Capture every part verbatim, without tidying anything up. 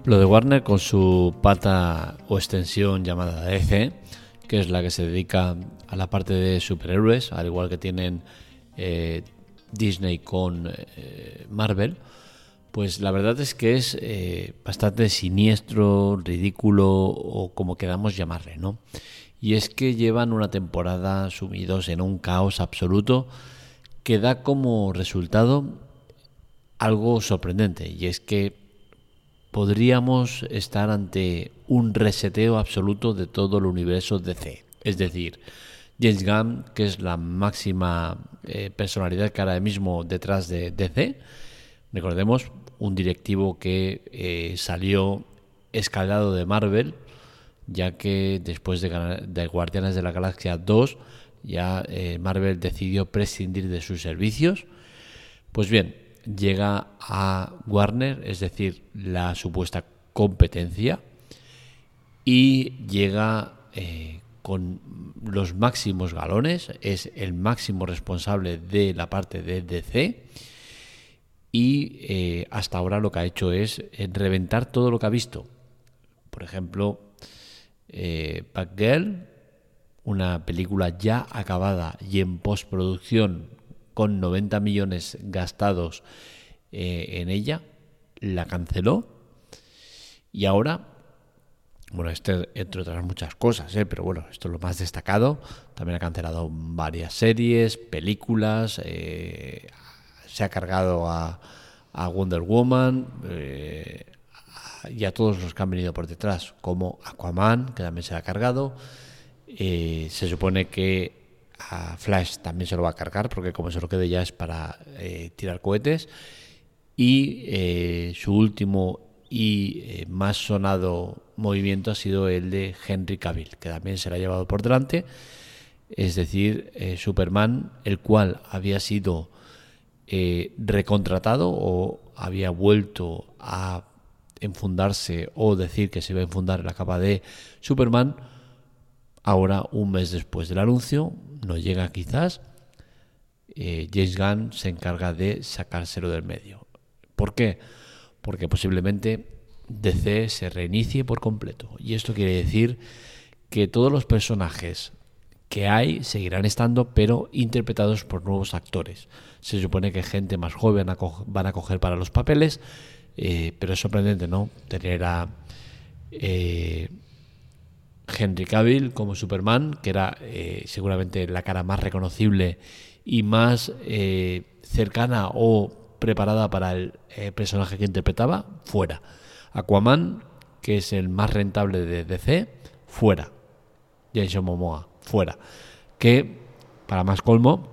Lo de Warner con su pata o extensión llamada D C, que es la que se dedica a la parte de superhéroes, al igual que tienen eh, Disney con eh, Marvel, pues la verdad es que es eh, bastante siniestro, ridículo o como queramos llamarle, ¿no? Y es que llevan una temporada sumidos en un caos absoluto que da como resultado algo sorprendente, y es que podríamos estar ante un reseteo absoluto de todo el universo D C. Es decir, James Gunn, que es la máxima eh, personalidad que ahora mismo detrás de D C, recordemos, un directivo que eh, salió escalado de Marvel, ya que después de, de Guardianes de la Galaxia dos, ya eh, Marvel decidió prescindir de sus servicios. Pues bien, llega a Warner, es decir, la supuesta competencia, y llega eh, con los máximos galones, es el máximo responsable de la parte de D C, y eh, hasta ahora lo que ha hecho es reventar todo lo que ha visto. Por ejemplo, eh, Batgirl, una película ya acabada y en postproducción con noventa millones gastados eh, en ella, la canceló. Y ahora, bueno, este entre otras muchas cosas, ¿eh? pero bueno, esto es lo más destacado. También ha cancelado varias series, películas, eh, se ha cargado a, a Wonder Woman eh, y a todos los que han venido por detrás, como Aquaman, que también se ha cargado. Eh, se supone que a Flash también se lo va a cargar, porque como se lo quede ya es para eh, tirar cohetes. Y eh, su último y eh, más sonado movimiento ha sido el de Henry Cavill, que también se lo ha llevado por delante. Es decir, eh, Superman, el cual había sido eh, recontratado o había vuelto a enfundarse o decir que se iba a enfundar en la capa de Superman. Ahora, un mes después del anuncio, no llega quizás, eh, James Gunn se encarga de sacárselo del medio. ¿Por qué? Porque posiblemente D C se reinicie por completo. Y esto quiere decir que todos los personajes que hay seguirán estando, pero interpretados por nuevos actores. Se supone que gente más joven van a coger para los papeles, eh, pero es sorprendente, ¿no? Tener a Eh, Henry Cavill como Superman, que era eh, seguramente la cara más reconocible y más eh, cercana o preparada para el eh, personaje que interpretaba, fuera. Aquaman, que es el más rentable de D C, fuera. Jason Momoa, fuera. Que, para más colmo,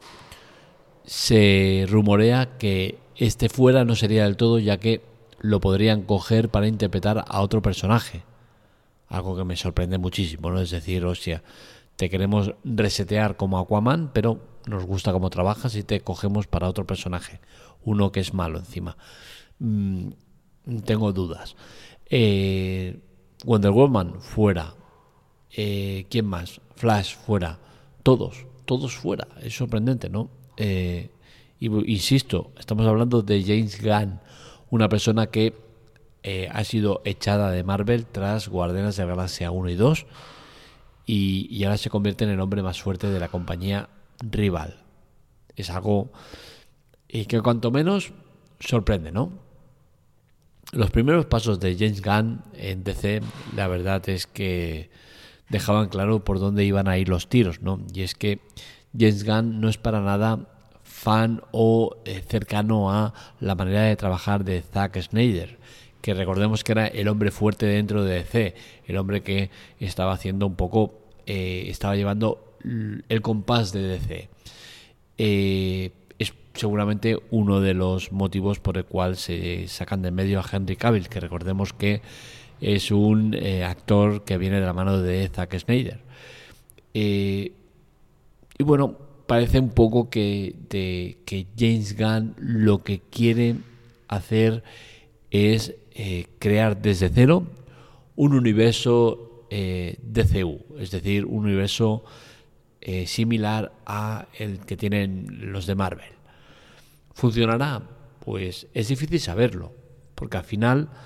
se rumorea que este fuera no sería del todo, ya que lo podrían coger para interpretar a otro personaje. Algo que me sorprende muchísimo, ¿no? Es decir, hostia, te queremos resetear como Aquaman, pero nos gusta cómo trabajas y te cogemos para otro personaje. Uno que es malo encima. Mm, tengo dudas. Eh, Wonder Woman, fuera. Eh, ¿Quién más? Flash, fuera. Todos, todos fuera. Es sorprendente, ¿no? Eh, y, insisto, estamos hablando de James Gunn, una persona que Eh, ha sido echada de Marvel tras Guardianes de la Galaxia uno y dos, y, y ahora se convierte en el hombre más fuerte de la compañía rival. Es algo eh, que cuanto menos sorprende, ¿no? Los primeros pasos de James Gunn en D C, la verdad es que dejaban claro por dónde iban a ir los tiros, ¿no? Y es que James Gunn no es para nada fan o eh, cercano a la manera de trabajar de Zack Snyder, que recordemos que era el hombre fuerte dentro de D C, el hombre que estaba haciendo un poco, eh, estaba llevando el compás de D C. Eh, es seguramente uno de los motivos por el cual se sacan de medio a Henry Cavill, que recordemos que es un eh, actor que viene de la mano de Zack Snyder. Eh, y bueno, parece un poco que, de, que James Gunn lo que quiere hacer es eh, crear desde cero un universo eh, D C U, es decir, un universo eh, similar a el que tienen los de Marvel. ¿Funcionará? Pues es difícil saberlo, porque al final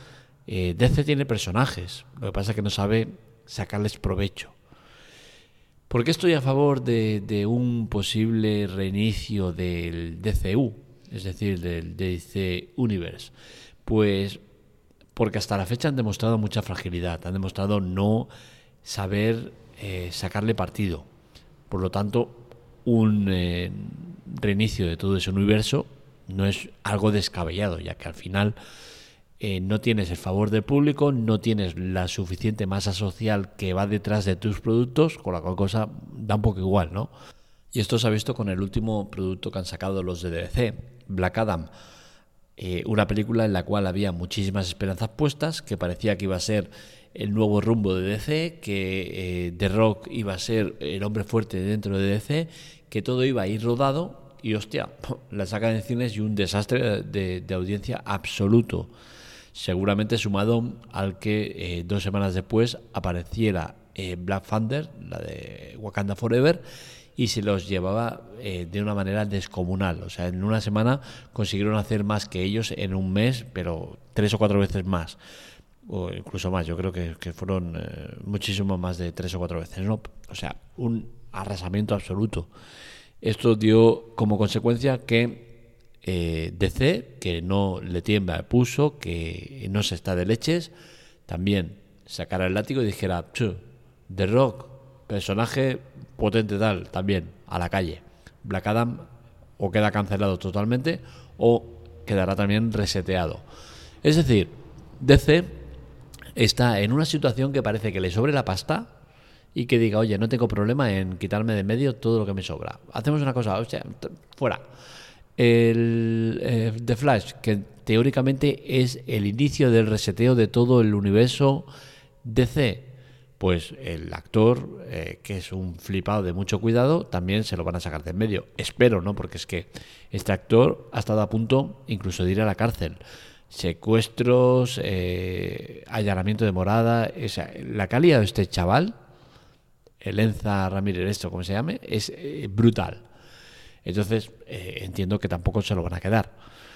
Eh, D C tiene personajes, lo que pasa es que no sabe sacarles provecho. ¿Por qué estoy a favor de, de un posible reinicio del D C U? Es decir, del D C Universe. Pues porque hasta la fecha han demostrado mucha fragilidad, han demostrado no saber eh, sacarle partido. Por lo tanto, un eh, reinicio de todo ese universo no es algo descabellado, ya que al final eh, no tienes el favor del público, no tienes la suficiente masa social que va detrás de tus productos, con la cual cosa da un poco igual, ¿no? Y esto se ha visto con el último producto que han sacado los de D C, Black Adam. Eh, una película en la cual había muchísimas esperanzas puestas, que parecía que iba a ser el nuevo rumbo de D C, que eh, The Rock iba a ser el hombre fuerte dentro de D C, que todo iba a ir rodado y hostia, la sacan en cines y un desastre de, de audiencia absoluto. Seguramente sumado al que eh, dos semanas después apareciera eh, Black Panther, la de Wakanda Forever, y se los llevaba eh, de una manera descomunal. O sea, en una semana consiguieron hacer más que ellos en un mes, pero tres o cuatro veces más, o incluso más. Yo creo que, que fueron eh, muchísimo más de tres o cuatro veces, ¿no? O sea, un arrasamiento absoluto. Esto dio como consecuencia que eh, D C, que no le tiembla el pulso, que no se está de leches, también sacara el látigo y dijera, The Rock, personaje potente tal, también a la calle. Black Adam o queda cancelado totalmente o quedará también reseteado. Es decir, D C está en una situación que parece que le sobre la pasta y que diga, oye, no tengo problema en quitarme de medio todo lo que me sobra. Hacemos una cosa, o sea, fuera. El eh, The Flash, que teóricamente es el inicio del reseteo de todo el universo D C, pues el actor, eh, que es un flipado de mucho cuidado, también se lo van a sacar de en medio. Espero, ¿no? Porque es que este actor ha estado a punto incluso de ir a la cárcel. Secuestros, eh, allanamiento de morada, o sea, la calidad de este chaval, el Enza Ramírez, esto como se llame, es eh, brutal. Entonces, eh, entiendo que tampoco se lo van a quedar.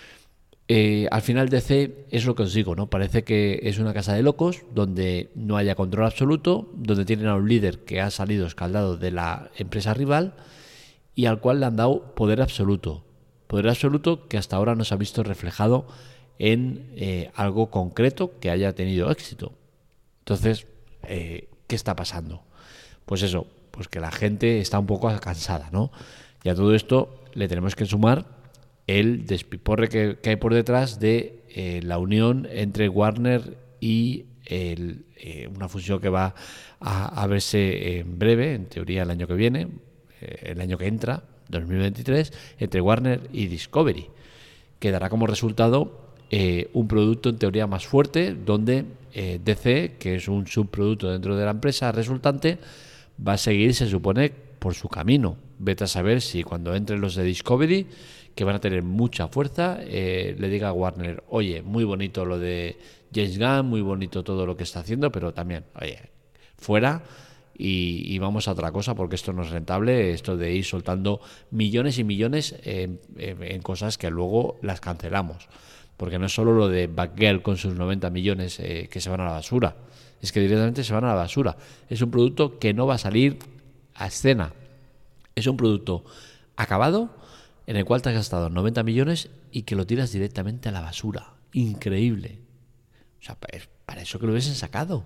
Eh, al final D C es lo que os digo, ¿no? Parece que es una casa de locos donde no haya control absoluto, donde tienen a un líder que ha salido escaldado de la empresa rival y al cual le han dado poder absoluto. Poder absoluto que hasta ahora no se ha visto reflejado en eh, algo concreto que haya tenido éxito. Entonces, eh, ¿qué está pasando? Pues eso, pues que la gente está un poco cansada, ¿no? Y a todo esto le tenemos que sumar el despiporre que, que hay por detrás de eh, la unión entre Warner y el, eh, una fusión que va a, a verse en breve, en teoría el año que viene, eh, el año que entra, dos mil veintitrés, entre Warner y Discovery, que dará como resultado eh, un producto en teoría más fuerte, donde eh, D C, que es un subproducto dentro de la empresa resultante, va a seguir, se supone, por su camino. Vete a saber si cuando entren los de Discovery, que van a tener mucha fuerza, eh, le diga a Warner, oye, muy bonito lo de James Gunn, muy bonito todo lo que está haciendo, pero también, oye, fuera y, y vamos a otra cosa porque esto no es rentable, esto de ir soltando millones y millones en, en, en cosas que luego las cancelamos. Porque no es solo lo de Batgirl con sus noventa millones eh, que se van a la basura, es que directamente se van a la basura. Es un producto que no va a salir a escena. Es un producto acabado en el cual te has gastado noventa millones y que lo tiras directamente a la basura. Increíble. O sea, para eso que lo hubiesen sacado.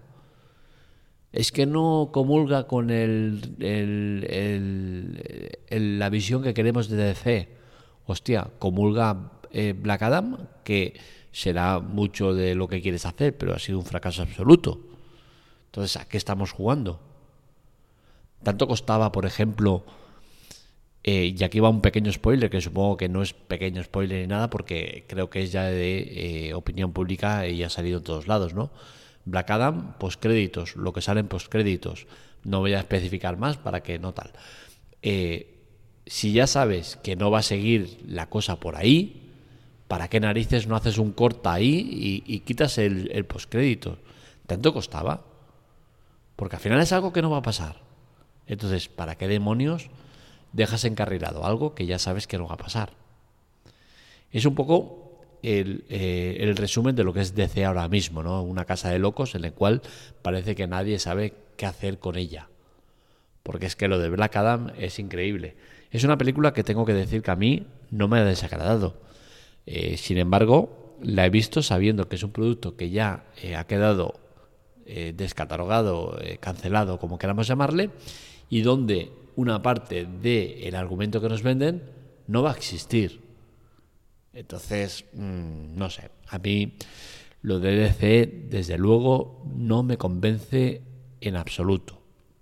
Es que no comulga con el, el, el, el, la visión que queremos de D C. Hostia, comulga eh, Black Adam, que será mucho de lo que quieres hacer, pero ha sido un fracaso absoluto. Entonces, ¿a qué estamos jugando? Tanto costaba, por ejemplo, eh, y aquí va un pequeño spoiler, que supongo que no es pequeño spoiler ni nada, porque creo que es ya de eh, opinión pública y ha salido en todos lados, ¿no? Black Adam, postcréditos, lo que sale en postcréditos. No voy a especificar más para que no tal. Eh, si ya sabes que no va a seguir la cosa por ahí, ¿para qué narices no haces un corta ahí y, y quitas el, el postcrédito? ¿Tanto costaba? Porque al final es algo que no va a pasar. Entonces, ¿para qué demonios dejas encarrilado algo que ya sabes que no va a pasar? Es un poco el, eh, el resumen de lo que es D C ahora mismo, ¿no? Una casa de locos en la cual parece que nadie sabe qué hacer con ella. Porque es que lo de Black Adam es increíble. Es una película que tengo que decir que a mí no me ha desagradado. Eh, sin embargo, la he visto sabiendo que es un producto que ya eh, ha quedado eh, descatalogado, eh, cancelado, como queramos llamarle, y donde una parte del argumento que nos venden no va a existir. Entonces, mmm, no sé, a mí lo de D C, desde luego, no me convence en absoluto.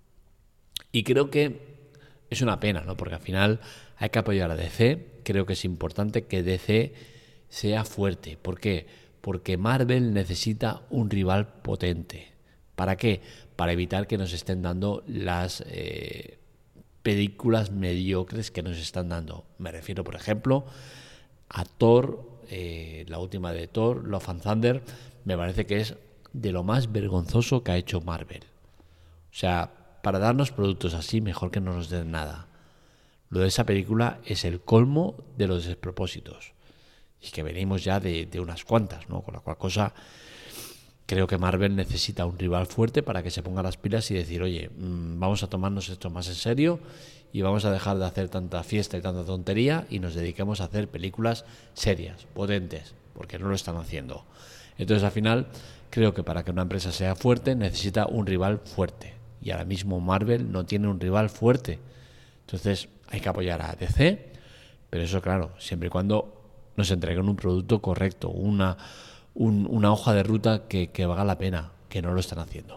Y creo que es una pena, ¿no? Porque al final hay que apoyar a D C. Creo que es importante que D C sea fuerte. ¿Por qué? Porque Marvel necesita un rival potente. ¿Para qué? Para evitar que nos estén dando las eh, películas mediocres que nos están dando. Me refiero, por ejemplo, a Thor, eh, la última de Thor, Love and Thunder. Me parece que es de lo más vergonzoso que ha hecho Marvel. O sea, para darnos productos así, mejor que no nos den nada. Lo de esa película es el colmo de los despropósitos. Y que venimos ya de, de unas cuantas, ¿no? Con la cual cosa, creo que Marvel necesita un rival fuerte para que se ponga las pilas y decir, oye, mmm, vamos a tomarnos esto más en serio y vamos a dejar de hacer tanta fiesta y tanta tontería y nos dediquemos a hacer películas serias, potentes, porque no lo están haciendo. Entonces, al final, creo que para que una empresa sea fuerte, necesita un rival fuerte. Y ahora mismo Marvel no tiene un rival fuerte. Entonces hay que apoyar a D C, pero eso claro, siempre y cuando nos entreguen un producto correcto, una, un, una hoja de ruta que, que valga la pena, que no lo están haciendo.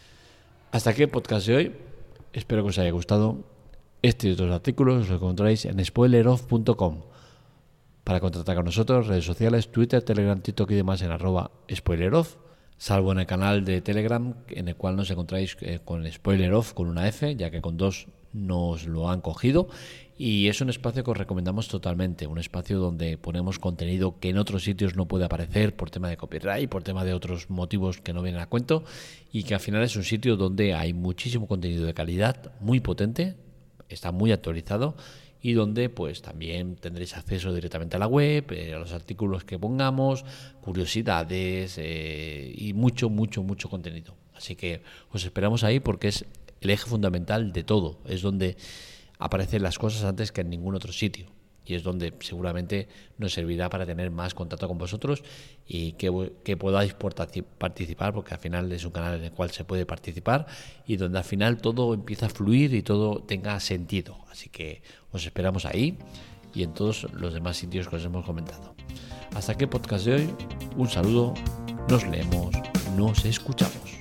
Hasta aquí el podcast de hoy. Espero que os haya gustado. Este y otros artículos los encontráis en spoiler off punto com. Para contactar con nosotros, redes sociales, Twitter, Telegram, TikTok y demás en arroba spoileroff. Salvo en el canal de Telegram, en el cual nos encontráis eh, con Spoiler Off, con una F, ya que con dos nos lo han cogido. Y es un espacio que os recomendamos totalmente, un espacio donde ponemos contenido que en otros sitios no puede aparecer por tema de copyright, por tema de otros motivos que no vienen a cuento, y que al final es un sitio donde hay muchísimo contenido de calidad, muy potente, está muy actualizado, y donde pues también tendréis acceso directamente a la web, eh, a los artículos que pongamos, curiosidades eh, y mucho, mucho, mucho contenido. Así que os esperamos ahí porque es el eje fundamental de todo, es donde aparecen las cosas antes que en ningún otro sitio. Y es donde seguramente nos servirá para tener más contacto con vosotros y que, que podáis participar, porque al final es un canal en el cual se puede participar y donde al final todo empieza a fluir y todo tenga sentido. Así que os esperamos ahí y en todos los demás sitios que os hemos comentado. Hasta aquí el podcast de hoy. Un saludo, nos leemos, nos escuchamos.